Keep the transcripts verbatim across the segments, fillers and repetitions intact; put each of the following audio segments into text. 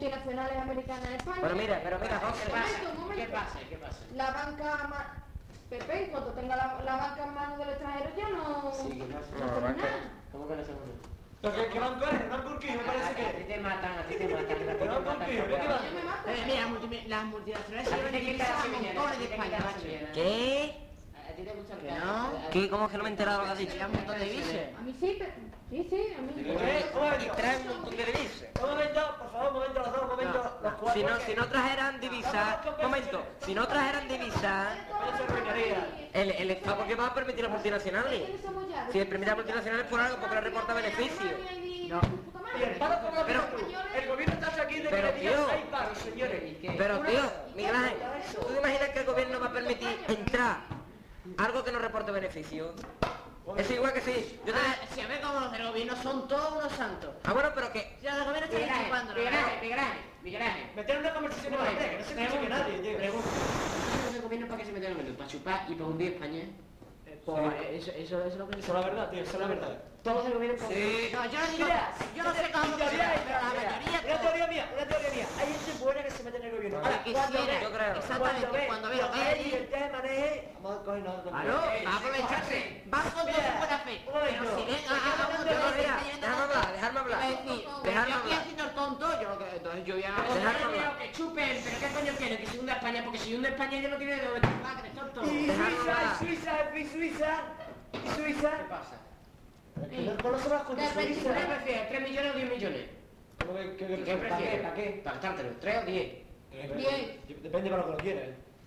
multinacionales americanas en España. Pero mira, pero mira, José, Un momento, un momento. ¿Qué pasa? ¿Qué pasa? La banca... ma- Pepe, cuando tenga la, la banca en manos del extranjero ya no... Sí, ¿qué pasa? no No, hacemos banca- nada. ¿Cómo que no hacemos nada? ¿Pero qué, qué banco es? ¿El banco Urquijo? Me parece A, a ti que... te matan, a ti te matan, a ti te Pero matan. ¿por qué? ¿Por qué campeón. va? Ya me mata. Eh, mira, multi- las multinacionales se A ti llevan te quita divisas la a sevillana, montones a de ti te quita España, la macho. sevillana. ¿Qué? A ti te gusta el Que cambio. no. A- a- ¿Qué? ¿Cómo es que no me he enterado lo que has dicho? Llevan un montón de divisas. A mí sí, pero... Sí, sí, a mí... ¿Qué? Un momento. Y traen un montón de divisas. Un momento, por favor, un momento, los dos, un momento, los cuatro. Si no, si no trajeran divisas, momento, si no trajeran divisas, España se arruinaría. el, el Estado, ¿por qué va a permitir las multinacionales? Si el permite a las multinacionales por algo, porque le reporta beneficio. No. Y el paro por la Pero- el gobierno está aquí de que Pero, le digan tío. seis paros, señores. Pero tío, Miguel Ángel, ¿tú te imaginas que el gobierno va a permitir entrar algo que no reporte beneficio? Es igual que sí. Yo te... Ah, si a ver cómo los del gobierno son todos unos santos. Ah, bueno, pero que... Si los del gobierno están Miguel Ángel, chupando, Miguel Ángel, Miguel Ángel, Miguel Ángel. Meter una conversación en la que no se escuche que nadie, tío. Pregunta. ¿El gobierno para qué se mete en el gobierno? ¿Para chupar y para hundir España? Pues eso, eso, eso es lo que Eso es la verdad, tío, eso es la verdad. Todos del gobierno para Sí. No, yo no digo, Mira, yo no sé cómo teoría funciona, esta, pero la mira, mayoría Una todo. teoría mía, una teoría mía. Hay gente buena que se mete en el gobierno. Bueno, Ahora, que cuando quiera, ve- yo creo. Exactamente, cuando ve lo que hay y allí, el tema maneje, vamos a coger nada. claro, va a aprovecharse, va con toda su buena fe. Un momento. Pero si ven, Porque ah, no ah, te yo no dejes, sé, déjame hablar, déjame hablar. va a decir, pero Déjame yo aquí hablar. haciendo el tonto, yo lo que, entonces yo voy a... Pero Dejarme yo hablar. quiero que chupen, pero ¿qué coño quieren? Que se hunda España, porque si hunde España ya no tiene de dónde chupar, que eres tonto. Y Dejarme Suiza, hablar. y Suiza, y Suiza, y Suiza. ¿Qué pasa? ¿Con los otros con De repente, Suiza? ¿Qué prefieres? ¿tres millones o diez millones? ¿Cómo que- qué- qué- ¿Qué ¿Para qué? prefieres? ¿Para qué? Para gastártelo, ¿tres o diez? Diez. Depende para lo que lo quieras.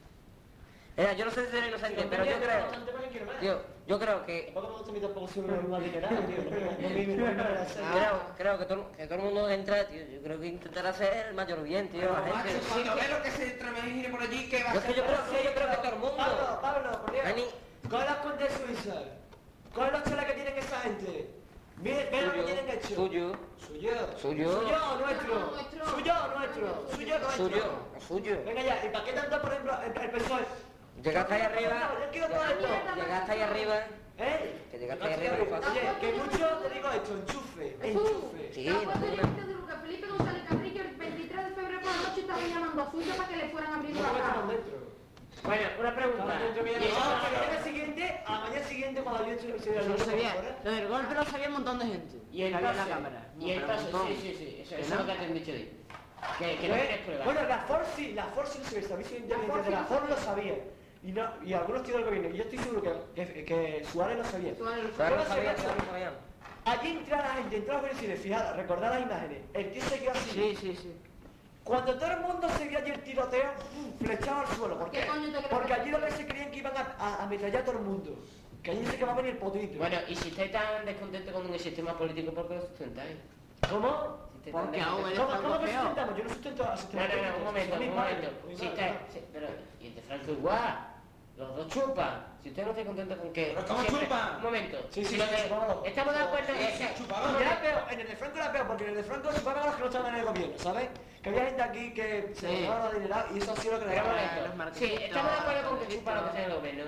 Mira, yo no sé si soy inocente, pero yo creo... Tío, yo creo que... Tampoco me gusta a mí tampoco ser un animal dinerado, tío. No me- no me- no me la sé. Creo, creo que todo, que todo el mundo entra, tío. Yo creo que intentar hacer el mayor bien, tío, a la gente. Cuando ve lo que se trabajine por allí, ¿qué va a Yo es que hacer? yo creo, sí, yo creo que todo el mundo. Pablo, Pablo, por Dios. Vení. Coge las cuentas de Suiza. Coge los chelas que tienen esa gente. Ve, ve lo que tienen hecho. Suyo, Suyo. Suyo. Suyo o nuestro. Nuestro. Suyo o nuestro. Suyo o nuestro. suyo, suyo. Venga ya, ¿y para qué tanto, por ejemplo, el, el P S O E? Llegaste ahí arriba, Yo quiero todo esto. llegaste ahí arriba. ¿Eh? Que llegaste ahí arriba, no pasa. Oye, que mucho te digo esto, enchufe, enchufe. Sí, ¿Te acuerdas no, del no. evento de Luca Felipe González Carrillo el veintitrés de febrero por la noche estaba llamando a Suiza para que le fueran abriendo No la me caja? estaban dentro. Bueno, una pregunta. Estaban dentro, mira, Y eso- no, que a la mañana siguiente, a la mañana siguiente cuando había hecho se Lo sabía, lo del golpe lo sabía un montón de gente. Y el que había en pase, la cámara. y el Pero pase, un montón. sí, sí, sí, eso, Que eso no. es lo que te han dicho de ahí. Que, que no tienes pruebas. Bueno, la Ford sí, la Ford sí lo sabía, sabía sí, La Ford sí la lo Ford lo sabía. sabía. Y, no, y algunos tíos del gobierno, y yo estoy seguro que, que, que Suárez lo sabía. Suárez lo Claro, Yo no lo sabía, sabía. claro, no sabía. Allí entra la gente, entra los policías, fijad, recordad las imágenes. El tío se quedó así. Sí, sí, sí. Cuando todo el mundo se vio allí el tiroteo, ¡pum!, flechado al suelo. ¿Por ¿Qué qué? coño te crees Porque que- allí lo que se creían que iban a, a, a ametrallar a todo el mundo. Que allí se que va a venir el potito. Bueno, y si estáis tan descontentos con el sistema político, ¿por qué lo sustentáis? ¿Cómo? Si estáis tan Porque aún descontentos- eres ¿Cómo, ¿Cómo que feo. sustentamos? Yo no sustento al No, sistema no, no, político, un momento, son mis un padres, momento. mis Si padres. estáis, si- pero, y el de Franco igual. Los dos chupan. Si usted no está contento con que... ¿Pero cómo siempre- chupan? Un momento. Sí, sí, Lo sí, de- sí, vámonos. Estamos de acuerdo en Eh, que... chupador. Era peor, en el de Franco era peor, porque en el de Franco chupaban a los que no estaban en el gobierno, ¿sabes? Que había gente aquí que se Sí. llevaba dinero y eso ha sido lo que le Pero un daba. los momento. Sí, marquesitos, estamos de acuerdo con que marquesitos. chupa lo que sea el gobierno.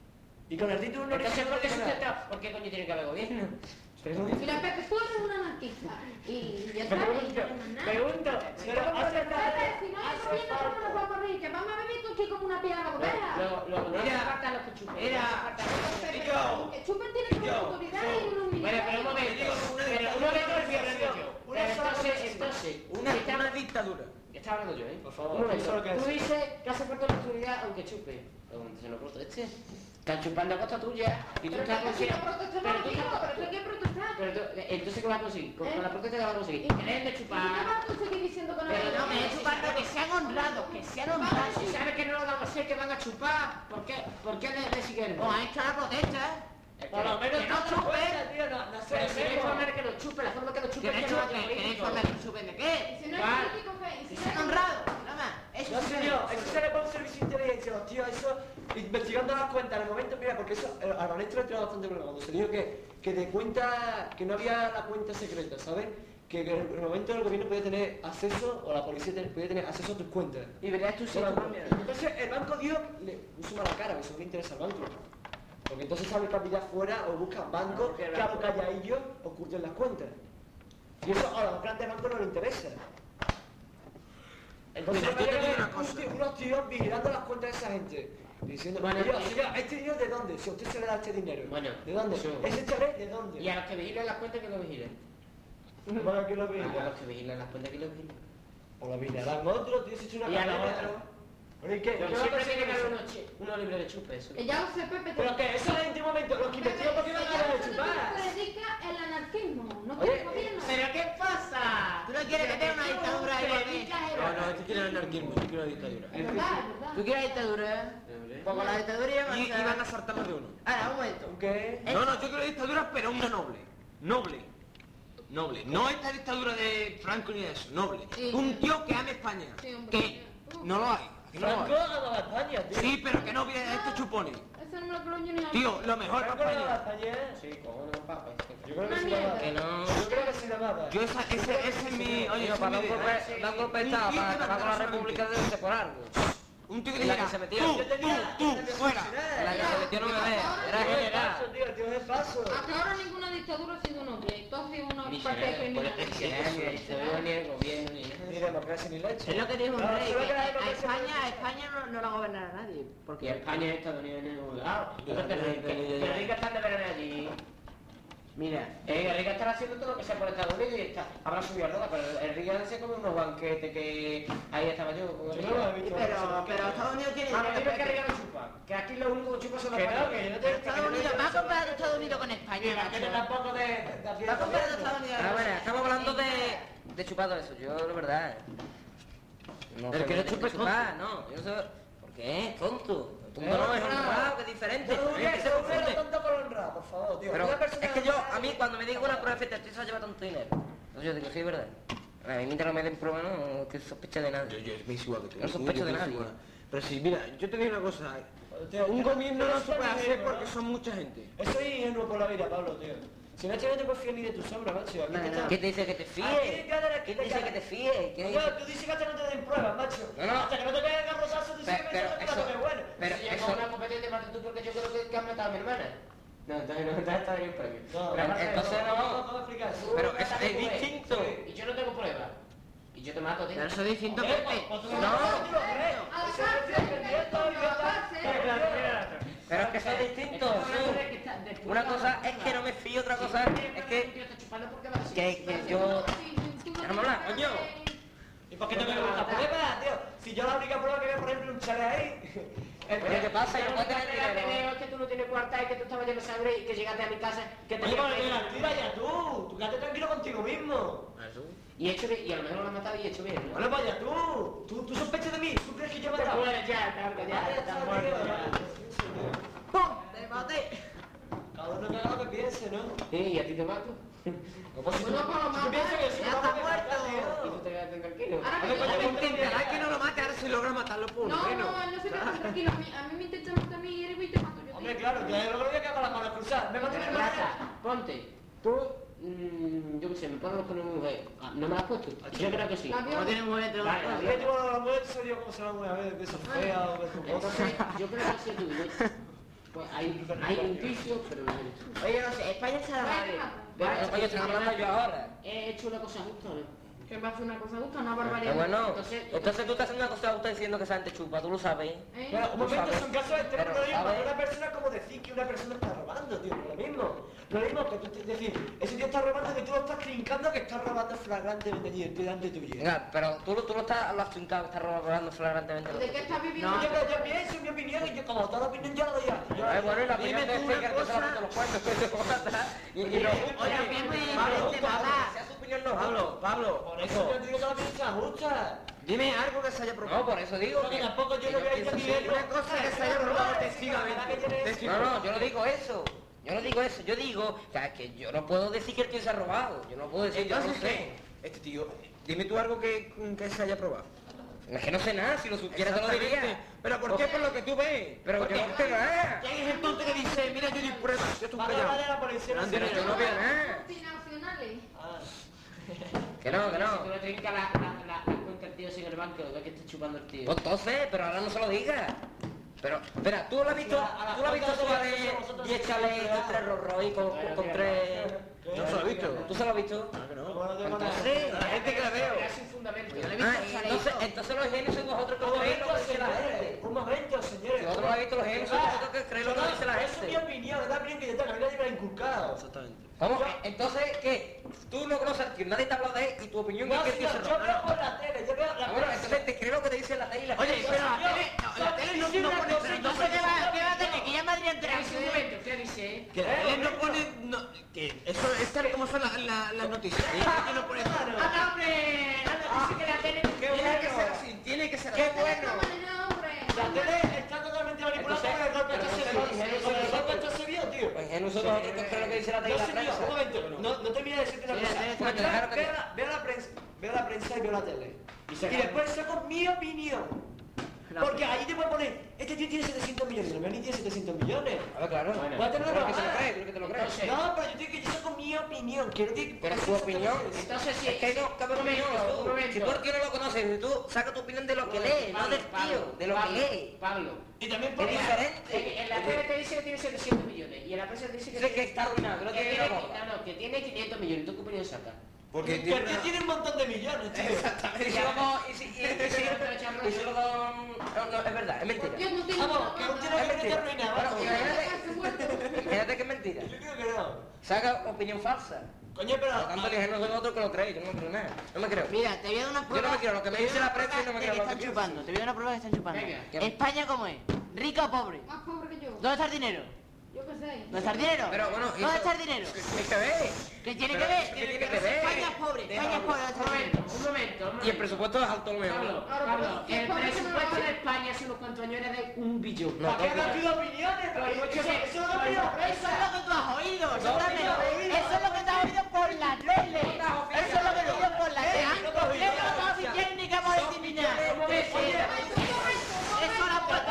Y con el título no Entonces, ¿por qué nada. sustenta? ¿Por qué coño tiene que haber gobierno? Mira, Pepe, tú eres un anarquista. Y ya está, y Pregunto, no tenemos nada. pregunto, pero hace Pepe, falta, si no hay hace gobierno, ¿cómo nos falta. vamos a reír? Que vamos a vivir con chicos como una piedra de oveja. Luego, luego, no hace Mira, falta los que chupen. mira. no hace falta los que chupen. Pepe, yo. que chupen tiene que yo, una autoridad y una humildad. Bueno, pero un momento. Te digo que una Pero un dictadura momento no el es hablando yo. Una Pero sola entonces, cosa. entonces, Una, una dictadura. está hablando yo, ¿eh? Por favor, Un momento. eso es lo que Tú es. dices que hace falta la autoridad aunque chupe. Aunque se lo corta este. Están chupando a costa tuya y tú Pero estás que si no consiguiendo... protestamos, Pero tú digo, estás... pero tú hay que protestar. Pero tú, entonces, ¿qué vas a conseguir? Con, ¿Eh? con la protesta, ¿qué vas a conseguir? Y- Que dejen de ¿Y qué chupar. vas a conseguir diciendo que no Pero hay no, No, que es chupando, que sean honrados, que sean honrados. Si sabes que no lo van a hacer, que van a chupar. ¿Por qué? ¿Por qué le, le siguen? Pues ahí está la protesta, ¿eh? Por lo menos que no tú chupe. cuenta, tío, no, no sé, Pero si no hay Memo. forma de que lo chupe, la forma que lo chupe Que es no que no haya chupen, que no hay político. forma de que chupen de Y qué. si no hay Vale. político, ¿qué? Y si Que no sean hay- honrados, nada más. Eso No, sí. señor, eso se le pone un servicio de inteligencia, los tíos, eso, investigando las cuentas, en el momento, mira, porque eso, eh, a Ernesto le ha tirado bastante problema, cuando se dijo que, que de cuenta, que no había la cuenta secreta, ¿sabes? Que en el momento el gobierno podía tener acceso, o la policía te- podía tener acceso a tus cuentas. Y verías tú si Bueno, tú también. entonces el banco dio, le puso mala cara, que eso no le interesa al banco. Porque entonces sabe que pillar fuera o buscan bancos porque el que a banco- los calladillos oculten las cuentas. Y eso a los grandes bancos no les interesa. Entonces Mira, yo me te digo llegan una cosa. un tío- unos tíos vigilando las cuentas de esa gente. Diciendo, Bueno, oye, y- señor, ¿este dinero de dónde? Si a usted se le da este dinero. Bueno, ¿De dónde? eso- ¿Ese chalet de dónde? Y a los que vigilan las cuentas que lo vigilen. Bueno, que lo A vigila. los que vigilan las cuentas que lo vigilen. O lo vigilarán otros, tienes hecho una Y a los cadena. otros. Pero ¿y qué? Pero ¿Qué va a siempre pasar tiene que con haber eso? unos, chi- unos libres de chupe, eso. Que ya lo sé, Pepe. te- Pero que eso es en un momento, los que investigan por qué van a querer Pepe, chupar. se dedica el anarquismo, no Oye, quiere gobierno. ¿Pero qué pasa? ¿Tú no quieres meter una dictadura ahí? No, no, este quiere el anarquismo, este quiere la dictadura. Es verdad, es verdad. ¿Tú quieres dictadura? Pues con la dictadura ya Y, y van a saltar más de uno. Ahora, un momento. ¿Qué? No, no, yo quiero dictadura, pero una noble. Noble. Noble. No esta dictadura de Franco ni de eso, noble. Sí. Un tío que ame España. Sí, hombre. Que no lo hay. Aquí no lo Franco hay. a la España, tío. Sí, pero que no viene de estos chupones. Eso no me lo creo yo ni a Tío, lo mejor Franco para a la España. España. Sí, cojones, papá. Yo creo que Una sí la mierda. mata. Que no. Yo creo que sí la mata. Yo esa, ese, ese es mi... Oye, Tío, ese es para mi dar un idea. golpe, dar un golpe de estado, para acabar con la república debe ser por algo. Un tío que En la diga, que se metió. tú, Yo tenía- tú, tú, fuera. En la que se metió no me ve. Era Tío, de general. paso, tío, tío, de paso. Hasta ahora ninguna dictadura ha sido noble. Todo ha sido una Ni parte será, criminal. ni será, ni el dictadura, ni el gobierno, ni nada. Ni democracia ni leche. Es lo que dijo un No, rey, solo que que la a democracia España, no a España no, no la gobernará nadie. Y Porque España y Estados Unidos en ningún lado. Yo creo que Rica, que Rica está de verano allí. Mira, Eh, Rica estará haciendo todo lo que sea por Estados Unidos y está. Habrá subido a roda, pero el Rica se come unos banquetes que ahí estaba yo con el Yo no lo he Rica. visto. pero, pero Estados Unidos tiene Ah, no, dinero, dime que Pepe. Rica no chupa. Que aquí lo único que chupa son los Que no, españoles. que yo no Pero te Estados Unidos, va a comparar Estados Unidos con España, Que no tiene macho. tampoco de... de hacer Va a comparar gobierno. Estados Unidos. Ah, bueno, estamos hablando de, de chupado eso, yo la verdad. No El sé que de- le chupe de es chupar, no, yo no sé. ¿Por qué? Tonto. Tonto Eh, no es no. honrado, que es diferente. No, Es que se no, confunde. no, tonto con honrado, por favor, tío. Pero Una persona es que yo, honrada- a mí cuando me digo una prueba de efecto, se lleva tanto dinero. Entonces yo digo, sí, es verdad. A mí mientras no me den prueba, no, que sospecha de Yo, nadie. yo, me es igual que tú. No sospecho Yo de pienso nadie. igual. Pero sí, mira, yo te digo una cosa. Tío, Un que- gobierno no eso se puede es hacer dinero, porque ¿no? son mucha gente. Eso es ingenuo por la vida, Pablo, tío. Si no, es que no te puedes fiar ni de tu sombra, macho. Aquí No, te no. está- ¿Quién te dice que te Aquí fíes? te quedas de la- ¿Quién te dice que te fíes? ¿Quién Tío, dice? tú dices que hasta no te den pruebas, macho. No, no. Hasta que no te caigan garrotazos, tú dices Pero- que pero eso es eso- lo que es bueno. Pero Si llega eso... una competencia más tú porque yo creo que, que has matado a mi hermana. No, entonces no, entonces está bien un premio. No, Pero aparte, entonces no. ¿Cómo explicar eso? Pero tú es- matas a es tu mujer, distinto. Y yo no tengo pruebas. Y yo te mato a ti. Pero eso es distinto, Eh, Pepe. o- o tú No. no lo crees. A la Eso es cárcel, dependiendo, a la idiota. cárcel. Pero es que son distintos. Una cosa es que no me fío, otra cosa es que... Que, que yo... Déjame hablar, coño. ¿Y por qué te me gusta pruebas, tío? Si yo la única prueba que veo, por ejemplo, un chale ahí. Oye, ¿qué pasa? Yo no puedo tener dinero. Es que tú no tienes cuarta y que tú estabas lleno de sangre y que llegaste a mi casa que te Oye, pues mira, tira ya tú. Tú quédate tranquilo contigo mismo. y he hecho bien, y a lo mejor lo has matado y he hecho bien, ¿no? Bueno, vaya tú. Tú, tú sospechas de mí. ¿Tú crees que yo me he Te matado? mueres ya, cabrón, ya, Vaya, estás tío, muerto tío. ya. ¡Pum! ¡Te maté! Cada uno que haga lo que piense, ¿no? Sí, y a ti te mato. Como si tú, Bueno, pues lo si tú piensas que matas, soy ya un está hombre muerto. fatal, Y tío. tú te quedas tranquilo. Ahora Oye, que- coño, Intentará que no lo mate, ahora si logra matarlo por No, lo menos. no, él no se queda tranquilo. A mí, a mí me intenta matar a mí y y te mato yo. Hombre, tío. claro, yo no lo voy a quedar con las manos cruzadas. Me mato mi hermana. Raza, ponte. Tú, mm, yo qué sé, me pongo con una mujer. Ah, ¿no me la has puesto? Yo creo que sí. La vio- No tiene mujer, te lo Vale, mato. vale. Yo tengo la mujer, soy yo como se llama una vez, beso fea o beso Entonces, yo creo que sí tú. ¿no? Pues hay, hay un vicio, pero no eres tú. Oye, no sé, España está la madre. Bueno, oye, estoy hablando yo ahora. He hecho una cosa justa, ¿no? Que va a hacer una cosa justa, una Pero barbaridad. bueno, Entonces- entonces tú estás haciendo una cosa justa diciendo que esa gente chupa, tú lo sabes. ¿Eh? Pero un Tú momento, sabes. son casos extremos, Pero no es lo mismo sabes. que una persona como decir que una persona está robando, tío, no es lo mismo. No es lo mismo que tú te- decir, ese tío está robando que tú lo estás trincando que está robando flagrantemente allí delante tuyo. Venga, pero tú, lo- tú lo estás, lo has trincado, estás robando flagrantemente. ¿De qué estás viviendo? No, yo, yo pienso mi opinión y yo como toda opinión yo la doy a. Yo, Ay, bueno, y la Dime opinión de tú una Speaker que se la cosa. mete los cuernos, que se joda, y, y no. Oye, Pepe, Pablo, vete, Pablo, papá. sea su opinión no. Pablo, Pablo, por eso yo digo que la opinión se ajusta. dime algo que se haya No, probado. por eso digo Porque que... tampoco yo que no voy a ir pienso a así. nivel. Una cosa que se haya probado testigamente. No, no, yo no digo eso. Yo no digo eso, yo digo que, que yo no puedo decir que el tío se ha robado. Yo no puedo decir, yo no Entonces, sé. ¿qué? Este tío, dime tú algo que, que se haya probado. Es que no sé nada, si lo supiera te lo diría. Exactamente. ¿Pero por qué? Por lo que tú ves. Pero Porque yo no sé nada. ¿quién es el tonto que dice, mira, yo di pruebas, yo estoy Vale, callado? vale, la policía no Ande, se yo no veo nada. Multinacionales. Ah. Que no, que Si tú no. le trincas la, la, la, la cuenta al tío sin el banco, lo que está chupando el tío. Pues entonces, pero ahora no se lo digas. Pero, espera, ¿tú lo has visto, tú lo has visto suave y échale con tres Rolls Royce, con, con, con tres... No se lo he visto. ¿Tú se lo has visto? Claro que no. Bueno, tengo nada. Entonces, La gente que la veo. Es un fundamento. Pues yo le he visto Ah, al y chaleco. entonces, entonces los genios son vosotros que Un creéis lo momento, que dice la gente. señores, un momento, señores. Si vosotros lo habéis visto, los genios son vosotros que creéis lo que dice la Eso es mi gente. opinión, está bien que yo tenga, a mí nadie me lo ha inculcado. Exactamente. ¿Cómo? Entonces, ¿qué? Tú no conoces al tío, nadie te ha hablado de él y tu opinión No, es que el tío se señor, yo roba. veo por la tele, yo veo la Bueno, prensa. entonces te creo lo que te dice la tele y la Oye, prensa. pero la Señor, tele, no, la tele no, sí, no una pone... cosa, no No sé qué va, qué va a tener, que ya Madrid entera. Un momento, ¿qué dice? Que la tele no pone... No, que eso es tal como son las la, las noticias. La tele no pone... ¡Ah, hombre! ¡Anda, dice que la tele Tiene que ser así, tiene que ser así. ¡Qué bueno! hombre! La tele está totalmente manipulada por el golpe pero de no ese sé, vídeo. ingenuo, Con el ingenuo. golpe de ese vídeo, tío. Pues ingenuos son vosotros que creéis lo que dice la tele y No, la señor, prensa. un momento, no, no termina de decirte una Sí, cosa. la tele está Bueno, Veo- claro que veo no. la- Veo la prensa, veo la prensa y veo la tele. Y se Y después saco mi opinión. Porque ahí te puede poner, este tío tiene setecientos millones, el Berni tiene setecientos millones. A ver, claro. Bueno. Voy a tener Pero una que te lo mala. crees, pero que te lo crees. Entonces, No, pero yo digo que yo saco mi opinión, que no tiene... Pero tu opinión, Entonces, sí, es que no, cada un opinión, momento, un tú. momento. Si tú al tío no lo conoces, si tú sacas tu opinión de lo que lees, no del tío, de lo que Pablo, lee. Pablo. Y también Es por diferente. En, en la tele te dice que tiene setecientos millones y en la prensa te dice que, Dice que está arruinado, que no que tiene tiene, una bola. no, no, que tiene quinientos millones. ¿Tú qué opinión sacas? Porque Que el tío tiene un montón de millones, tío. Y si los dos, y si, y, y si, y si los dos, no, no, es verdad, es mentira. Dios no tiene Vamos, nada que un más. tío Es que te mentira. arruina, Bueno, vamos. imagínate, imagínate que es mentira. Yo creo que no. Saca opinión falsa. Coño, pero... Por lo tanto, el ingenuo son otros que lo creéis, yo no me creo nada. No me creo. Mira, te voy a dar una Yo prueba. no me creo lo que me te voy a dice dar la una prensa y no prueba me de creo que lo que están pienso. chupando. Te voy a dar una prueba que están chupando. Venga. España, ¿cómo es? ¿Rica o pobre? Más pobre que yo. ¿Dónde está el dinero? Yo qué sé. ¿Dónde está el dinero? Pero bueno, ¿y ¿Dónde eso? está el dinero? ¿Qué que ver? ¿Qué tiene Pero, que ver? ¿qué tiene que ver? España es pobre, España es pobre. ¿dónde Un está el dinero? momento, un momento, un momento. Y el presupuesto es alto lo Pablo, mejor. Pablo, ¿qué el pasa? presupuesto de España hace unos cuantos años era de un billón. No, ¿Para qué no, me no. pido opiniones? Pero Eso, mucho que- eso no lo pido Eso es lo que tú has oído, seguramente. no, no, Eso es lo que tú has oído por la tele. Eso es lo que te oído por la tele. no te has oído. Eso no te oficial ni que hemos discriminado. Eso lo ha puesto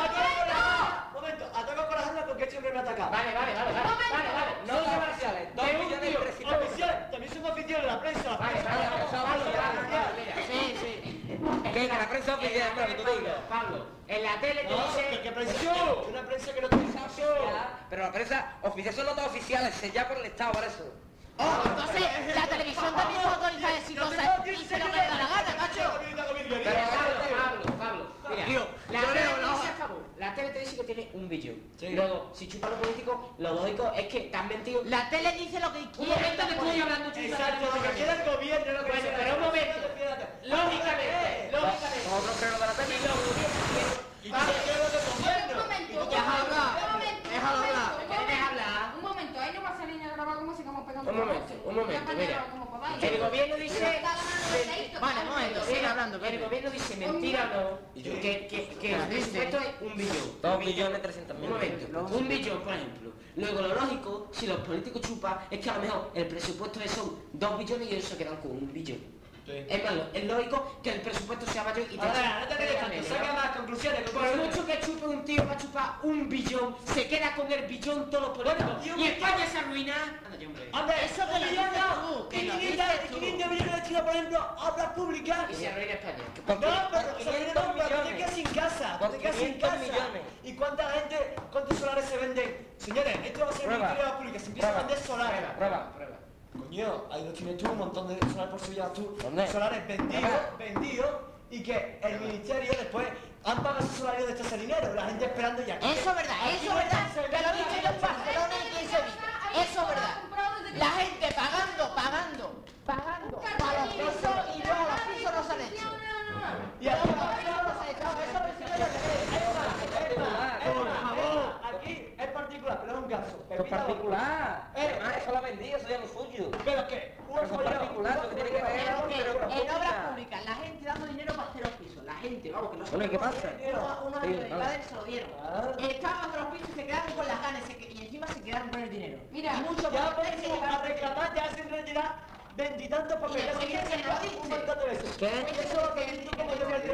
Un momento, ataco con las armas porque este hombre me ha atacado. Vale, vale, vale, vale, vale, vale. No son oficiales, dos De un millones tío. trescientos mil. Oficial, también son oficiales de la prensa. la Vale, prensa. vale, vale, Eso, Pablo, eso, Pablo, eso. Pablo, mira. Sí, sí. Que que la prensa oficial, hombre, que tú digas. Pablo, en la tele te No, dice... que qué prensa yo. Una prensa que no tiene Pero la prensa oficial son notas oficiales, selladas por el Estado, para eso. Oh, entonces la televisión también se autoriza a decir cosas y se lo que le da la gana, macho. Pero Pablo, Pablo, Pablo, mira, Tío, la yo tele leo te la dice a favor, la tele te dice que tiene un billón. Sí. Luego, si chupa lo político, lo lógico es que te han mentido. La tele dice lo que Un quiere. momento que estoy hablando tú Exacto, lo que quiere el gobierno, lo que Bueno, quiere- pero un momento. Lógicamente, lógicamente. Nosotros creemos de la tele. Y tú quieres lo del Un gobierno. momento. Déjalo hablar, Un momento. déjalo un hablar. momento, ¿Quieres un hablar? Un momento, ahí no va a salir ni a grabar como si estamos pegando Un momento, coche. un momento, Ya mira. mañana como podáis. El gobierno dice... Vale, un momento, sigue hablando, El Pepe. gobierno dice mentira o no, que, que, que el presupuesto es un billón. Dos millones trescientos mil. Un momento, un billón, por ejemplo. Luego lo lógico, si los políticos chupan, es que a lo mejor el presupuesto es son dos billones y ellos se quedan con un billón. Es más, lo- es lógico que el presupuesto sea mayor y te Ahora, no te te quedes dejan tanto, menos, saca ¿no? más conclusiones. Por conclusiones. mucho que chupe un tío para chupar un billón, se queda con el billón todos los políticos. Bueno, tío, Y España se arruina. Anda, hombre. Hombre, Eso que lo millones, dices tú, que y lo quinientos dices tú. quinientos millones de chinos, por ejemplo, a obras públicas. Y se arruina España. Por No, pero o sea, quinientos no, pero te millones. quedas sin casa, Por te quedas sin quinientos casa. millones. ¿Y cuánta gente, cuántos solares se venden? Señores, esto va a ser el Prueba. Ministerio de la Pública, se empieza a Prueba. vender solares. Prueba. Prueba. Coño, ahí lo tienes tú, un montón de solares por Sevilla tú. ¿Dónde? Solares vendidos, Prueba. vendidos, y que el ministerio después han pagado ese salario de este dinero, la gente esperando ya. Eso es verdad, eso es verdad. Que lo he visto yo en Barcelona y en Sevilla. Eso es verdad. La gente pagando, pagando, pagando para los pisos y luego los pisos no se han hecho. Y aquí, Los pisos no se han hecho. Eso es aquí es particular, pero es un caso. Eso es particular. Eh. Además, eso lo ha vendido, eso ya no es suyo. ¿Pero qué? Pero eso es particular, lo que tiene que ver es Porque con obras en obras públicas. públicas, la gente dando dinero para hacer los pisos. La gente, vamos, que no Bueno, ¿y qué pasa? Unos, unos Sí, amigos de mi vale. padre se lo dieron. Ah. Estaban haciendo los pisos y se quedaron con las ganas se que- y encima se quedaron con el dinero. Mira, y muchos Ya más por se eso llevaron- a reclamar ya hacen retirar veintitantos papeles. Y después Así que se lo dice. un montón de veces. ¿Qué? Eso es lo que dices tú como yo me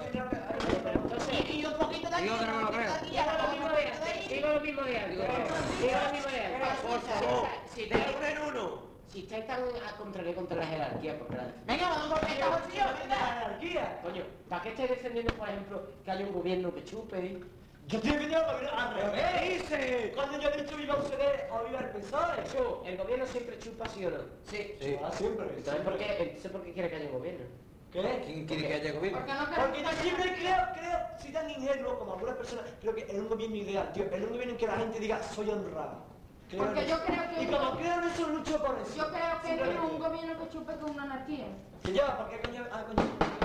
Y, y un poquito también. Digo que no me lo creo. Y Digo ahora lo mismo de algo. Digo lo mismo de algo. Digo lo mismo de algo. Por favor, Si te estáis- poner uno. si estáis tan a contrario contra la jerarquía, porque la Venga, vamos a ver, estamos tío, venga. anarquía. Coño, ¿para qué estáis defendiendo, por ejemplo, que haya un gobierno que chupe? Yo estoy defendiendo al gobierno al revés. Dice. Cuando yo he dicho viva U C D o viva el P S O E. Yo, ¿el gobierno siempre chupa, sí o no? Sí. Ah, siempre. Entonces, ¿por qué, entonces, ¿por qué quiere que haya un gobierno? ¿Qué? ¿Quién quiere que haya gobierno? Porque no Porque yo siempre creo, creo, soy tan ingenuo como algunas personas, creo que es un gobierno ideal, tío, es un gobierno en que la gente diga, soy honrado. Creo Porque en yo eso. creo que Y uno- como creo en eso, lucho por eso. Yo creo que Simplemente. no es un gobierno que chupe con una anarquía. Que yo, porque coño, ah, coño.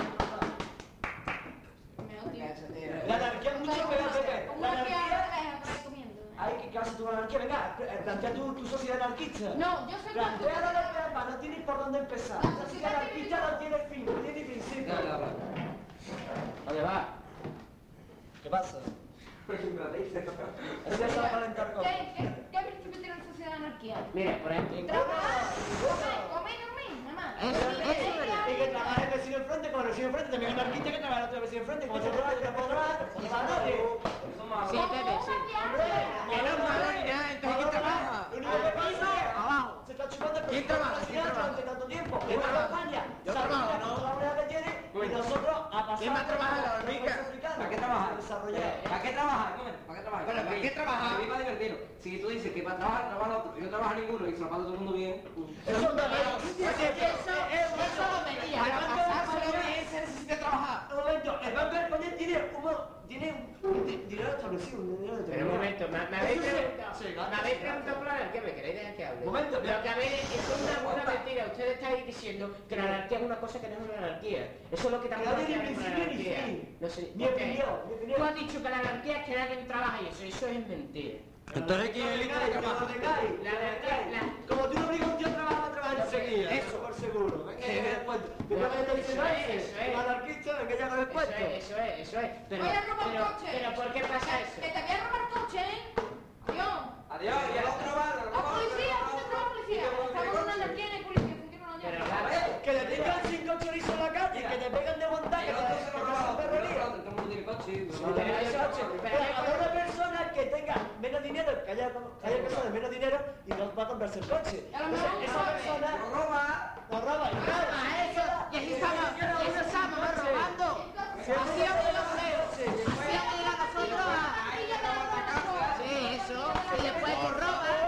Me odio. La anarquía es mucho peor, Pepe. Con La una anarquía anarquía... es para comiendo. Ay, ¿qué clase tú la anarquía? Venga, eh, plantea tu, tu sociedad anarquista. No, yo soy Plantea la anarquía, no tienes por dónde empezar. La La sociedad sociedad anarquista no tiene fin, no tiene principio. Oye, va. ¿Qué pasa? Así es para calentar cosas. ¿Qué, qué, ¿Qué principio tiene la sociedad de anarquía? Mira, por ejemplo. Trabajar, comer, comer, dormir, nada más. Eso, eso es verdad. Y que trabaja el vecino enfrente con el vecino enfrente, también hay anarquista que trabaja el otro vecino enfrente, como se trabaja, yo no puedo trabajar, no trabaja nadie. Sí, Pepe, sí. Que no es malo ni nada, entonces ¿quién trabaja? Lo único que pasa es que Abajo. se está chupando el ¿Quién presupuesto trabaja? ¿Quién nacional trabaja? durante tanto tiempo. ¿Quién Una trabaja? España, Yo sabe trabajo, la ¿no? responsabilidad que tiene y nosotros a pasar ¿Quién va a trabajar la hormiga? ¿Para qué trabajar? Desarrollar. ¿Para qué trabajar? Un momento, ¿para qué trabajar? Bueno, ¿para qué trabajar? A mí para divertirnos. Si tú dices que para trabajar, trabaja otro, y no trabaja ninguno y se lo pasa todo el mundo bien. Eso es verdad. Eso, eso lo venía. Para Para pasárselo pasar bien se necesita trabajar. Un momento, el Banco de España tiene un tiene un di- dinero establecido, un dinero Pero un determinado. momento, me, me habéis Eso sí. preguntado, Sí, me gasta, habéis sí, preguntado gasta. por la anarquía, ¿me queréis dejar que hable? Un momento, Lo que habéis, eso es una buena mentira, ustedes estáis diciendo que la anarquía es una cosa que no es una anarquía. Eso es lo que estamos Que no tiene planteando con la principio ni anarquía. fin. No sé, Mi ¿por qué? opinión, mi opinión. Tú has dicho que la anarquía es que nadie trabaja y eso, eso es mentira. Entonces ¿quién es el líder de trabajo? La anarquía, la... Como tú no obligas a un tío a trabajar, va a trabajar enseguida. Eso. Eso por seguro. Venga, ya con el cuento. Venga, Eso ya te dice es, nadie. eso es. El anarquista, venga ya con el Eso cuento. es, eso es, eso es. Pero, Voy a robar pero, coche. pero ¿por qué pasa eso? Que te voy a robar coche, ¿eh? Adiós. Adiós, y el otro va, ¡A policía! ¿Dónde está la policía? Estamos en una anarquía, no hay policía. ¿Por qué no nos Pero llaman? claro, Que le tengan cinco chorizos en la calle, que te pegan de montar, que te hacen perrería. todo el mundo tiene coche. Pero eso, pero a una persona que tenga menos dinero, que haya, que haya personas de menos dinero y no va a comprarse el coche. A lo O sea, mejor esa sabe. persona No roba. no roba. Y claro, Ah, eso. Y así estamos, y así estamos robando. Así os digo yo creo. Así os digo a nosotros. a- Sí, eso. Y después tú robas.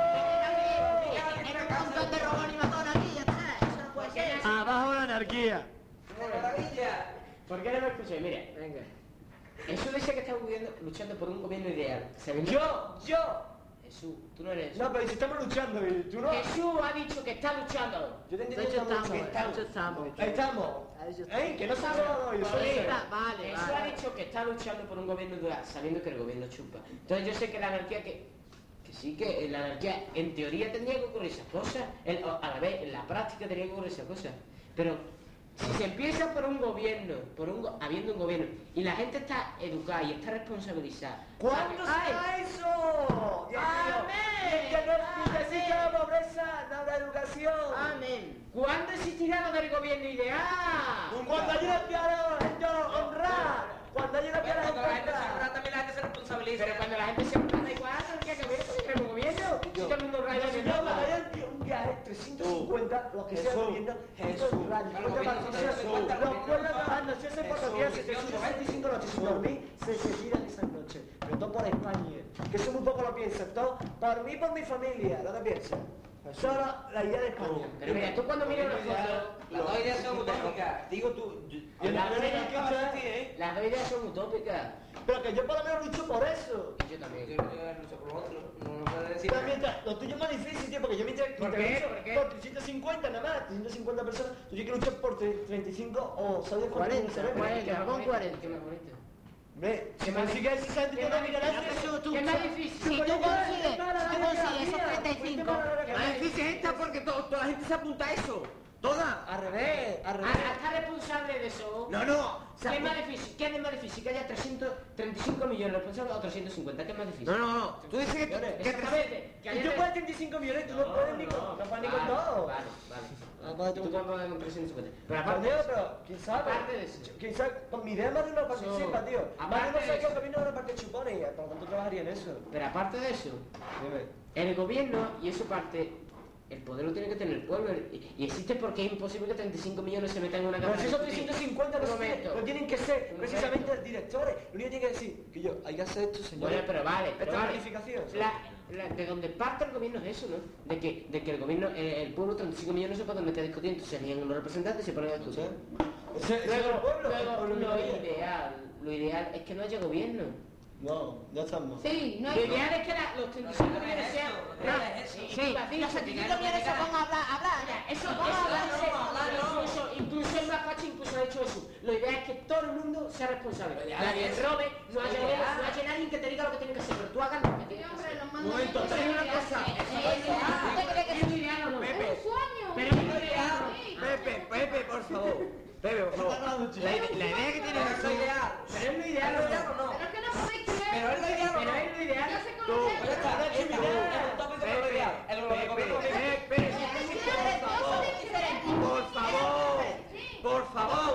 Hay un montón de robos y matones aquí, ya está. Eso no puede ser. abajo la anarquía. ¡Maravilla! ¿Por qué no me escucháis? Mira, venga. Jesús dice que está luchando, luchando por un gobierno ideal. sabiendo- Yo, yo. Jesús, tú no eres Jesús. No, pero si estamos luchando y tú no. Jesús ha dicho que está luchando. Yo te entiendo De hecho que estamos estamos, luchando. de hecho estamos. Ahí estamos. Ahí yo ¿Eh? Que no se ha robado hoy. Vale, Vale, Jesús ha vale. dicho que está luchando por un gobierno ideal, sabiendo que el gobierno chupa. Entonces yo sé que la anarquía que... Que sí, que en la anarquía en teoría tendría que ocurrir esas cosas, en- a la vez en la práctica tendría que ocurrir esas cosas. Pero si se empieza por un gobierno, por un go- habiendo un gobierno, y la gente está educada y está responsabilizada. ¿Cuándo ¿sabe? será eso? Dios mío. Amén. Y es que no existe la pobreza, no habrá educación. Amén. ¿Cuándo existirá lo del gobierno ideal? Cuando hay una piara, la gente honrar. Cuando hay una piara, Cuando la gente se honra, honrar. también la gente se responsabiliza. Pero cuando la gente se honra, da igual, no hay que ver si tenemos gobierno. Si todo el mundo raya Si de yo, cuando nada. haya un viaje, trescientos cincuenta, los que sean Jesús, viviendo, Jesús, honrar. los gobiernos son Los Jesús. pueblos trabajando, si hacen por los días, Jesús, setecientos sesenta y cinco noches sin dormir, se se tiran esas noches. Pero todo por España. Que eso muy poco lo piensan. Todo por mí, por mi familia. ¿No te piensas? Solo la idea de España. Pero mira, tú cuando miras una foto, las dos ideas son utópicas. Digo tú, yo- Yo no Las dos sé ideas- qué vas a decir, ¿eh? Las dos ideas son utópicas. Pero que yo por lo menos lucho por eso. Y yo también. no puedo decir. Pero mientras, lo tuyo es más difícil, tío, porque yo mientras, ¿Por mientras qué? lucho ¿Por qué? por trescientos cincuenta nada más, trescientos cincuenta personas, tú tienes que luchar por tre- treinta y cinco o ¿sabes cuánto cuarenta, se ve? cuarenta. con cuarenta. ¿Qué más bonito? Hombre, si ¿Qué más consigues ese ¿Qué sentido de más mirar difícil? hacia Jesús, tú- ¿Qué más difícil? Si tú consigues, si tú consigues esos treinta y cinco. Más difícil es esta porque to- toda la gente se apunta a eso. Toda. Al revés, al ¿A- revés. a estar responsable de eso? No, no. ¿Qué es más difícil? ¿Qué es más difícil? ¿Que haya trescientos treinta y cinco millones responsables o trescientos cincuenta? ¿Qué es más difícil? No, no, no. Tú dices que, Señores, que Exactamente. Que Y haya tú tres- puedes treinta y cinco millones, tú no puedes ni con, no puedes ni con Vale, todo. Vale, vale. Ah, vale, Tú tú- puedes poner con trescientos cincuenta. Pero Aparte, aparte de eso, pero quién sabe. aparte de eso. Quién sabe, con mi idea más de uno participa, tío. Más de aparte uno de sabe que eso. el camino de una parte chupones y por lo tanto trabajaría en eso. pero aparte de eso, Dime. el gobierno, y eso parte, el poder lo tiene que tener el pueblo. Y, y existe porque es imposible que treinta y cinco millones se metan en una Pero cámara. si de esos discutir. trescientos cincuenta no, Un se tienen- momento. no tienen que ser Un precisamente directores. Lo único que tiene que decir que yo, hay que hacer esto, señor. Bueno, pero vale, pero Esta vale. planificación. La, la- de donde parte el gobierno es eso, ¿no? De que, de que el gobierno, el, el pueblo, treinta y cinco millones no se pueden meter a discutir, entonces se eligen unos representantes y se ponen a discutir. Ese, ese es el Luego, pueblo, el luego pueblo lo que quiere. ideal, lo ideal es que no haya gobierno. No, ya estamos. Sí, no Lo hay... ideal es que la- los treinta y cinco millones sean... Sí, los setenta millones se pongan a hablar, a hablar. Eso, Se pongan a eso, hablar en eso, serio. incluso, incluso el más facha incluso ha dicho eso. Lo ideal es que todo el mundo sea responsable. Nadie robe, no haya gobierno, no haya nadie que te diga lo que tiene que hacer, pero tú hagas lo que Sí, tienes que hombre, hacer. los Un momento, mandamientos te digo son una cosa. ideales. ¿Usted cree que ¿Es lo ideal o no? Es un sueño. Pero es lo ideal. Sí. Pepe, Pepe, por favor. Pepe, por favor. La, ide- la idea que tiene Pero es lo ideal. Pero es lo ideal ¿Es o lo ideal no. o no? Pero es que no podéis creer. Pero es lo ideal o Pero no. es lo ideal. Ya se Tú, conoce. Pues ya está, es un tópico de lo ideal. El gobierno Pepe, de Pepe, Es por favor, por favor,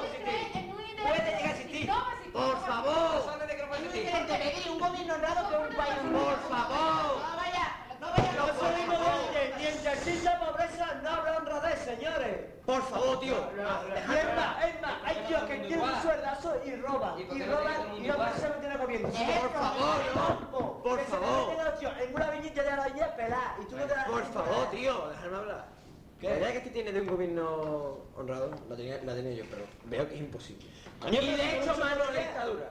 puede llegar a existir. por favor, Razones de que no puede Es muy existir. diferente pedir un gobierno honrado que un país honrado. por favor. No vaya, no vaya. No soy ignorante, mientras exista pobreza no habrá honradez, señores. Por favor, tío. Y es más, es más, hay tíos que tienen un sueldazo y roban, y roban y no precisamente tienen gobierno. Por favor, no. Por Que se favor. meten los tíos en una viñeta de la olla pelada y tú no te das Por ni favor, pelada. tío, déjame hablar. La idea que este tiene de un gobierno honrado la tenía, la tenía yo, pero veo que es imposible. Coño, Y pero de hecho, mucho mano, la problema. dictadura.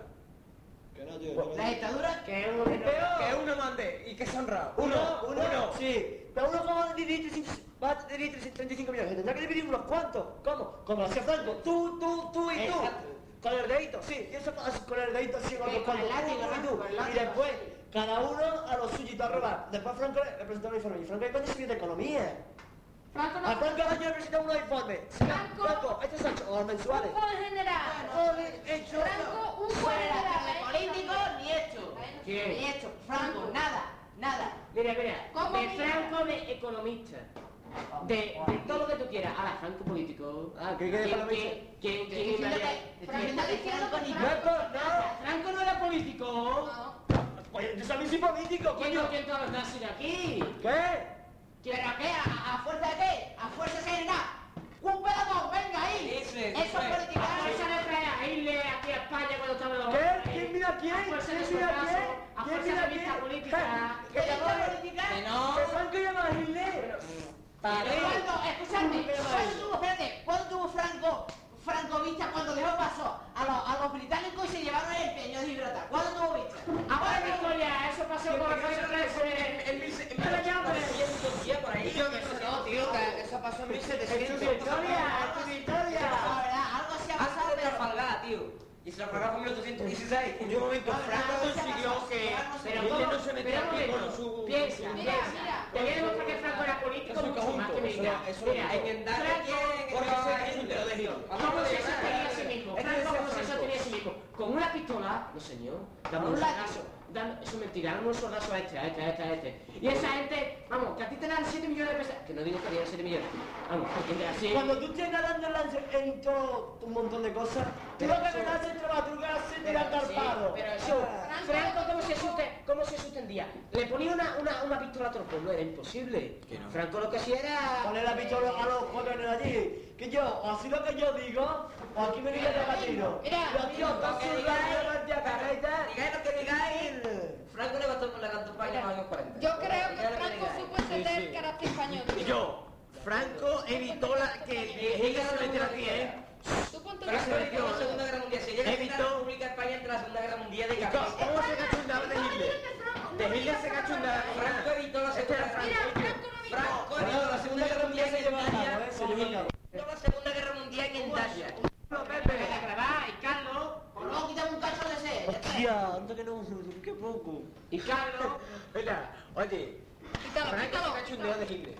Que no, tío. La dictadura. Que es un gobierno... Que uno mande y que sea honrado. Uno, Uno, uno, uno. sí. Pero uno como va a dividir treinta y cinco millones. Tendrá que dividir unos cuantos. ¿Cómo? Como lo hacía Franco. Tú, tú, tú y tú. Exacto. Con el dedito, sí. Y eso con el dedito así, con Sí, los con el cuantos. látigo, Tú y ¿no? tú. Con el Y látigo, después, sí. cada uno a lo suyito a robar. Después Franco le presentó un informe. Y Franco, ¿qué coño se de economía? Franco A no... Franco al año le presentó unos informes. Franco- Franco, estos son o los mensuales. Un buen general. Joder, hecho. Franco, un No buen era general. ni político ni hecho. ¿Quién? Ni hecho. Franco, nada, nada. Mira, mira, ¿Cómo de mira? Franco de economista, de, de todo lo que tú quieras, ahora Franco político, Ah, ¿qué quiere ¿quién, para mí? quién, quién, Estoy quién diciendo iba a- que Franco está diciendo Franco ni que Franco, no. Franco no era político. No. Pues yo también soy político, ¿Quién coño. no quién todos los nazis de aquí? ¿Qué? ¿Pero qué? ¿A, a fuerza de qué? ¿A fuerza de qué? Nada. ¡Un pedazo! ¡Venga ahí! Ese, Eso es ese. ¿A política. fuerza de traer a Hitler aquí a España cuando estaban los ¿Qué? ¿Quién mira a quién? A fuerza de ¿Quién mira a fracaso, quién? a ¿Quién fuerza mira de a vista quién? política. ¿Qué ¿Qué llamaba? política? Que no. ¿Que Franco llama a Hitler? ¿Cuándo? Escuchadme. ¿Cuándo tuvo, espérate, ¿cuándo tuvo Franco, Franco vista cuando dejó paso a los, a los británicos y se llevaron el peño de Gibraltar? ¿Cuándo tuvo vista? Ahora Victoria, eso pasó con el Alfonso trece. En mil setecientos diez por ahí. Yo que sé, no, tío, que eso pasó en mil setecientos. Victoria, es tu victoria. La verdad, algo así ha pasado, Antes de pero... Trafalgar, tío. Y se Trafalgar fue en mil ochocientos dieciséis. En un momento Franco consiguió que Pero Hitler ¿cómo? no se metía Pero un aquí momento, con su... piensa, Mira, piensa. mira. Te voy a demostrar que Franco era político Es un mucho más que conjunto, militar. eso- eso lo Mira, digo. En Endaya Franco- quién, Porque en se entero de Hitler. ¿Cómo se sostenía a sí mismo? Es que Franco, ese ¿cómo se Franco. sostenía a sí mismo? Con una pistola, no señor, dando Con un un sonazo, dando, eso es mentira, dando un sonazo a este, a este, a este, a este. Y esa gente, vamos, que a ti te dan siete millones de pesos, que no digo que digan siete millones, vamos, porque te así... Cuando tú estés ganando en, la- en todo un montón de cosas, tú lo que ganas es trabajo, tú ganas es tirando al Sí, palo. pero eso, Franco, ¿cómo se, suste, ¿cómo se sustendía? Le ponía una, una, una pistola a todo el pueblo, era imposible. Que no. Franco lo que hacía era... Poner la pistola a los jóvenes allí. Que yo, o así lo que yo digo, o aquí me diga de gatino. Mira, Los tíos con su radio de carreta. Digáis lo que digáis. Franco le costó le cantó España en los años cuarenta. Yo creo que Digáis lo Franco digáis. supo entender Sí, sí. el carácter español. Y yo, Franco evitó la, que Hitler se metiera aquí, ¿eh? Supo Franco entender... evitó la Segunda Guerra Mundial. Si llega a Evitó- la República de España entre la Segunda Guerra Mundial de ¿Y cabeza. cómo, cómo se cachundaba de Hitler? De Hitler se cachundaba... Franco evitó la Este Segunda era Guerra Mira, Mundial. Franco no evitó... Franco evitó la Segunda Guerra Mundial se en lleva a cabo, Italia ¿eh? Se con lleva a Hitler. cabo. Evitó la Segunda Guerra Mundial en Italia. Para grabar, y Carlos, Pues luego quítame un cacho de ese. Hostia, anda que no, qué poco. y Carlos... Mira, oye, Quítalo, Franco quítalo. se cachundeó de Hitler.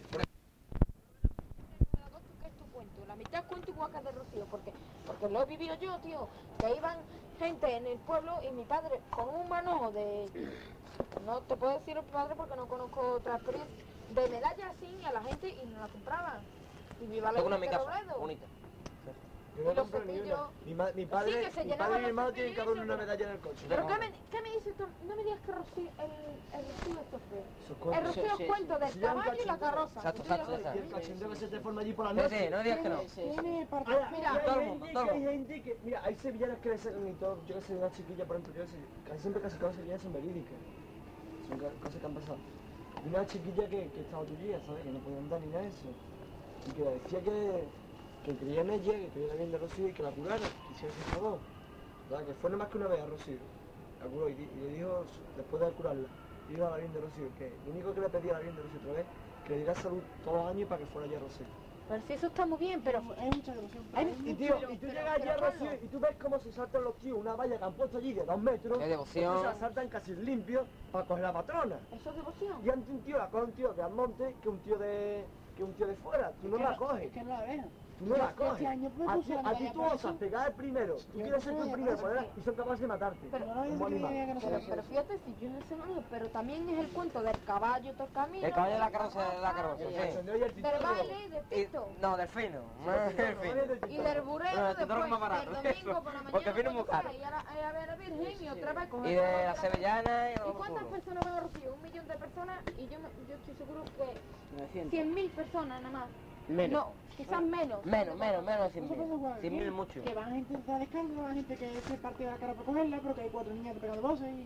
Agosto, que es tu cuento, la mitad cuento y guacas de Rocío, porque, porque lo he vivido yo, tío, que iban gente en el pueblo y mi padre con un manojo de, no te puedo decir el padre porque no conozco otra experiencia, de medallas así a la gente y nos la compraban. Y viva la Tengo una en mi Virgen de casa, Robledo. bonita. Yo no Y los compré ni una. cepillos- Mi, ma- mi Sí, padre, que se mi llenaban padre y mi los hermano tienen cada uno cepillos, una medalla en el coche. Pero ¿qué me, qué me dices tú? No me digas que Rocío, el, el Rocío esto fue. Esos El cuentos. Rocío sí, es sí. cuento del Se llama caballo y la cachondeo. carroza. Exacto, Tú ya exacto, lo exacto. Y el cachondeo que se te forma allí por la Sí, noche. sí, no digas que no. Tiene parte- Ahora, Mira, hay todo el gente mundo, que todo el hay mundo. gente que, mira, hay sevillanas que le salen y todo, yo que sé, una chiquilla, por ejemplo, yo que sé, casi siempre casi todas las sevillanas son verídicas, son ca- cosas que han pasado. Y una chiquilla que, que estaba tu día, ¿sabes? Que no podía andar ni nada de eso. Y que decía que, que creía en ella, que creía en la Virgen de Rocío y que la curara, que hiciera ese favor. ¿Verdad? Que fue nada más que una vez a Rocío. La curó y, y le dijo, después de curarla, dijo a la Virgen de Rocío que lo único que le pedía a la Virgen de Rocío otra vez, que le diera salud todos los años y para que fuera allá a Rocío. Pero si eso está muy bien, pero... Hay mucha devoción. Hay- Y tío, y tú llegas allí a Rocío y tú ves cómo se saltan los tíos, una valla que han puesto allí de dos metros, Qué devoción. y se la saltan casi limpios para coger la patrona. Eso es devoción. Y antes un tío la coge un tío de Almonte que un tío de que un tío de fuera, tú no la coges. Es que no la ves. Tú no la Este coges. año me A puse ti, la a ti medalla tú por osas eso. pegar el primero. Tú Yo quieres ser no tú el sabía primero, por eso. ¿verdad? Y son capaces de matarte. Pero- No, no, Como yo creía que no Pero, sabía. pero fíjate, si yo no sé nada, pero también es el cuento del caballo, todo el camino. El caballo de la carroza, de la carroza, El sí. cachondeo y el Del titolo. baile, del Y- pito. no, del fino. Más del fino. Y del burero Bueno, el titolo después, es más barato, el domingo eso, por la mañana, porque el fino es muy cuando caro. sea, y a la- a ver a la Virgen y otra vez coger Y el de caballo la sevillana y ¿Y los cuántas culos. personas van a Rocío? Un millón de personas y yo, me- yo estoy seguro que novecientos. cien mil personas nada más. Menos. No, quizás menos. Menos, menos, menos de cien Eso pasa mil. igual, cien mil que- mucho. Que van gente a descargo, van gente que se parte la cara para cogerla, pero que hay cuatro niñas pegando voces y,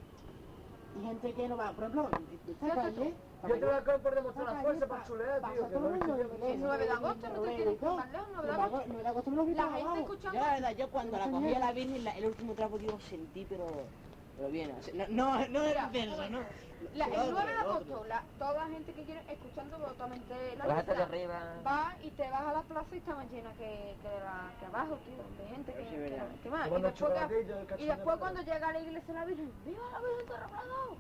y gente que no va, por ejemplo, en esta calle. Yo te voy a coger por demostrar la fuerza para chulear, tío. Pasa que todo no el es que mundo. yo- El nueve de agosto, no te tienes que ir más lejos, nueve de agosto. nueve de agosto me lo vi La para gente abajo. escuchando. Yo la verdad, yo cuando la cogí a la Virgen, la- el último trapo, digo, sentí, pero, pero bien. o sea, no, no, no era intenso, ¿no? La, el Otro, nueve de otro. agosto, la, toda la gente que quiere, escuchando totalmente la La gente de letra, arriba. va y te vas a la plaza y está más llena que, que, de la, que abajo, tío, de gente que, Sí, que, verdad. que va. Y Tomando después, que- chocolatillo, el y cachondeo. después cuando llega a la iglesia la Virgen, ¡viva la Virgen de Roblador!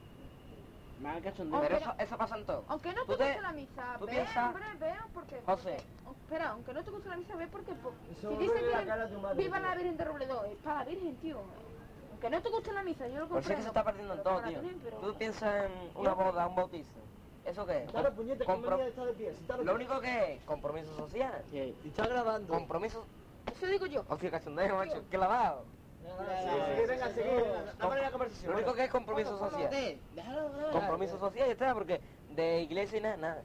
Mal cachondeo. Pero Aunque eso, eso pasa en todo. Aunque no te Tú te- guste la misa, tú ve, piensas- hombre, ve, porque... José. porque- espera, aunque no te guste la misa, ve porque... po- Eso si no dice ve la que cara de tu madre, viva tío. la Virgen de Robledor, es para la Virgen, tío. Aunque no te guste la misa, yo lo Por eso es que se está perdiendo en todo, tío. Tú piensas en una boda, un bautizo. ¿Eso qué es? Claro, puñeta, que Compro- manía está de pie. Siéntate. Lo único que es compromiso social. Sí. Y está grabando. Compromiso. Eso digo yo. Hostia, cachondeo, macho. ¿Qué lavado? Sí, sí, venga, seguimos. Dame la conversación. Lo único que es compromiso social. Déjalo grabar. Compromiso social y ya está, porque de iglesia y nada, nada.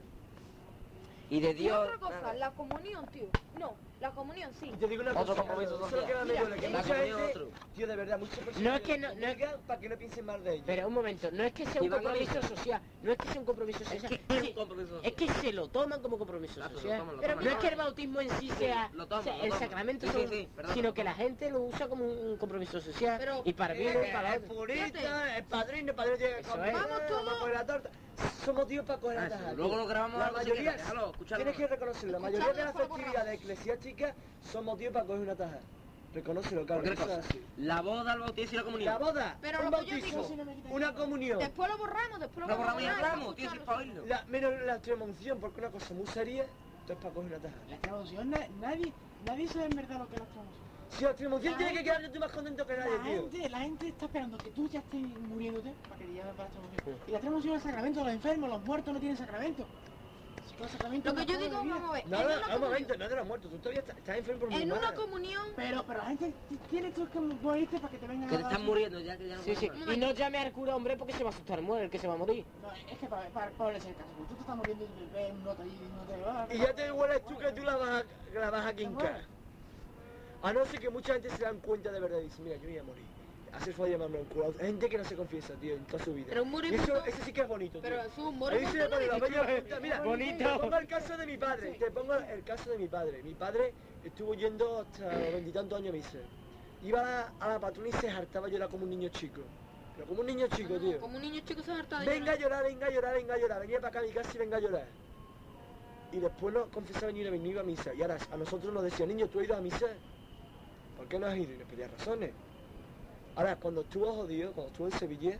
Y de Y Dios. otra cosa, nada. la comunión, tío. No, la comunión sí. Y te digo una Otro cosa, compromiso eso social. es lo que me duele, que la mucha comunión gente, otro. tío, de verdad, muchas personas No es que no- no es- digan para que no piensen mal de ellos. Pero un momento, no es que sea un Y van a compromiso misa. social, no es que sea un compromiso social, Es que sí, es un compromiso es que se lo toman como compromiso Claro, lo social. toman, lo Pero toman. no es que el bautismo en sí sea, lo toman, sea lo el toman. sacramento, Sí, son- sí, sí, perdón, sino lo que la toman. gente lo usa como un compromiso social. Pero- y para mí Eh, no para el otro. purista, el padrino, el padrino llega Eso con es. Vamos todos. vamos a coger la torta. Somos tíos para coger Ah, la eso, taja. luego tío. lo grabamos La algo si mayoría, quieres, déjalo, escúchalo. tienes que reconocerlo, la mayoría de las Escuchadlo, por favor. festividades eclesiásticas somos tíos para coger una taja. Reconócelo, claro. Cualquier eso es cosa. así. La boda, el bautizo y la comunión. La boda, Pero un lo que yo bautizo, digo- una comunión. Después lo borramos, después Lo lo borramos y borramos. hablamos, tío, sin para oírlo. La, menos la extrema-unción, porque una cosa muy seria, entonces para coger una taja. La extremaunción, na- nadie, nadie sabe en verdad lo que es la extremaunción. Si la extrema-unción La tiene que gente- quedarte tú más contento que nadie, La tío. gente, la gente está esperando que tú ya estés muriéndote para que te llamen para la extremaunción. Y la extremaunción es el sacramento, los enfermos, los muertos no tienen sacramento. Si con sacramento Lo que es yo una digo, forma de vida. vamos a ver. No, en no, una un comunión- momento, no te lo has muerto, tú todavía estás, estás enfermo por mi En una madre. comunión, Pero, pero la gente t- tiene tú que morirte para que te vengan Que a te dar- están muriendo ya, que ya no Sí, sí. puedes más. Y no llame al cura, hombre, porque se va a asustar, muere el que se va a morir. No, es que para, para, para ese caso, porque tú te estás muriendo y te ves un nota allí y no te va Y ya te hueles tú que tú la vas a, la vas a quincar. A no ser que mucha gente se dan cuenta de verdad y dice, mira, yo me voy a morir. Hacer fue llamarme un cura. Hay gente que no se confiesa, tío, en toda su vida. Pero un muro y Y eso, punto- eso sí que es bonito, tío. pero es un Ahí moribundo se le pone la no bella punta. Mira, Bonito. te pongo el caso de mi padre. Te pongo el caso de mi padre. Mi padre estuvo yendo hasta los veintitantos años a misa. Iba a la, a la patrona y se hartaba llorar como un niño chico. Pero como un niño chico, tío. Como un niño chico se harta de Venga a llorar, venga a llorar, venga a llorar. Venía para acá a mi casa y venga a llorar. Y después nos confesaba y no iba a misa. Y ahora a nosotros nos decía, niño, ¿tú has ido a misa? ¿Por qué no has ido? Y nos pedía razones. Ahora, cuando estuvo jodido, cuando estuvo en Sevilla,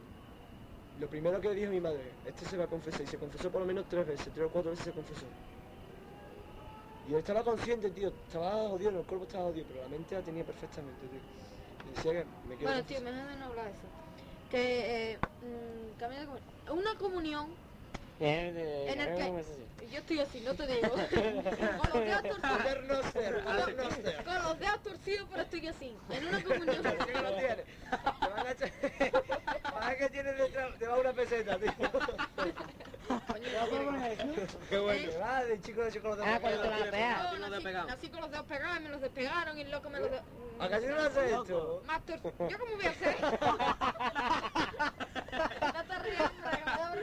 lo primero que le dijo a mi madre, este se va a confesar. Y se confesó por lo menos tres veces, tres o cuatro veces se confesó. Y él estaba consciente, tío. Estaba jodido, el cuerpo estaba jodido, pero la mente la tenía perfectamente, tío. Y decía que me quiero Bueno, tío, confesar. mejor de no hablar de eso. Que, eh, mm, camino de comunión. Una comunión en el que... Yo estoy así, no te digo. Con los dedos torcidos. Poder no ser, poder no ser. Con los dedos torcidos, pero estoy así. En una comunión. ¿Qué lo tienes? Te van a echar... Para que tienes detrás, te va una peseta, tío. Qué bueno. Ah, de chico de chocolate. Ah, cuando te la pegas. Yo nací, nací con los dedos pegados y me los despegaron y el loco me los... de- ¿A que no haces esto? Más tor- ¿Yo cómo voy a hacer? No te rías, hombre, que me da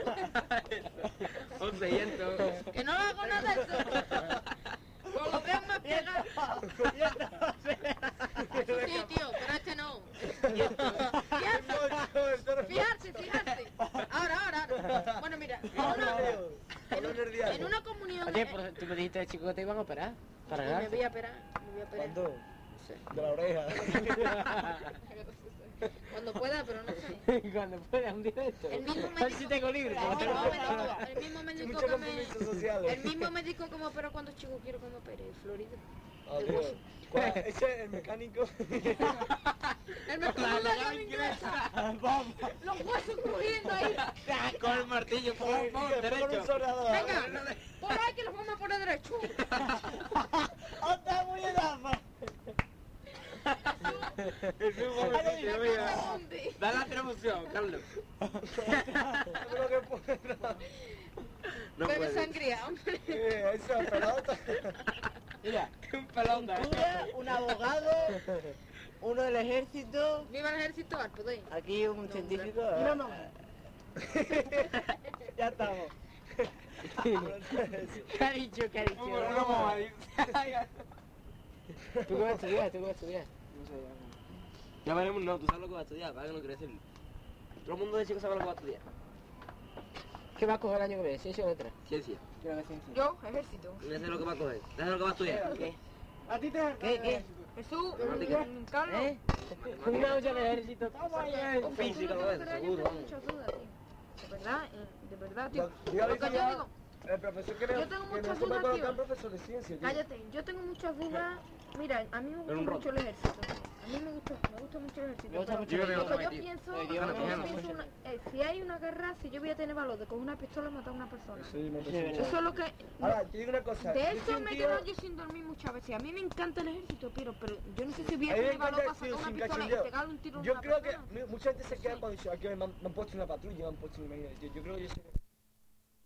vergüenza. once y esto. Que no hago nada de eso. Con los dedos más pegados. Sí, tío, pero este no. Fijarse, fijarse. Ahora, ahora, ahora. Bueno, mira, en una, en una comunión... Oye, pero tú me dijiste, chico, que te iban a operar. Para me nada. voy a operar, me voy a operar. ¿Cuándo? De la oreja. Cuando pueda, pero no sé. Cuando pueda, un directo. El mismo A ver si médico, tengo libre. el como tengo mismo preparado. médico, el mismo médico Muchos que me... compromisos sociales. El mismo médico que me operó cuando chico quiero que me opere, el Florida. Adiós. ¿Cuál? Ese es el mecánico. El mejor de la inglesa. Los huesos crujiendo ahí. Con el martillo, por favor, Con un derecho. soldador. Venga, por ahí que los vamos a poner derecho. ¡Está muy edad! El mismo martillo, mira. Da la promoción, Carlos. Lo que pueda. No Bebe puede. sangría, hombre. Eh, esa pelota. Mira, Un pelota. un cura, un abogado, uno del ejército, Viva el ejército al poder. aquí un No, científico. hombre. ¿eh? No, no. Ya estamos. ¿Qué ha dicho? ¿Qué ha dicho? Una mamá ahí. ¿Tú qué vas a estudiar? ¿Tú qué vas a estudiar? No sé, ya. Ya veremos, no, tú sabes lo que vas a estudiar, para que no quieres decirlo. Todo el mundo de chicos sabe lo que va a estudiar. ¿Qué vas a coger el año que viene? ¿Ciencia o letras? Ciencia. Creo que ciencia. Yo, ejército. Ya sé lo que va a coger. Ya sé lo que va a estudiar. ¿Qué? ¿A ti te... ¿Qué? ¿Qué? Jesús, Matemática. mm, Carlos. ¿Eh? Una olla de ejército. Toma ya. O física, lo ves, seguro, vamos. Muchas dudas, tío. De verdad, eh, de verdad, tío. Dígale Porque que yo ya digo, el profesor que, Yo tengo que muchas no se dudas, me colocar tío. profesor de ciencia, tío. cállate, yo tengo muchas dudas. Mira, a mí me gusta un mucho roto. el ejército. A mí me gusta, me gusta mucho el ejército. Me gusta pero mucho el lo que idioma, yo tío. pienso, El idioma lo que yo mexicano. pienso una- eh, si hay una guerra, si yo voy a tener valor de con una pistola matar a una persona. Sí, me Sí, parece. Eso es lo que... Ahora, te digo una cosa. De yo eso soy un me he tío- quedado yo sin dormir muchas veces. A mí me encanta el ejército, pero, pero yo no sé si voy a A mí me tener valor encanta para el sacar una sin pistola y cachondeo. pegarle un tiro a Yo una creo que persona. mu- mucha gente se queda cuando dice, aquí me han, me han puesto en una patrulla, me han puesto en una... Yo, yo creo que yo soy...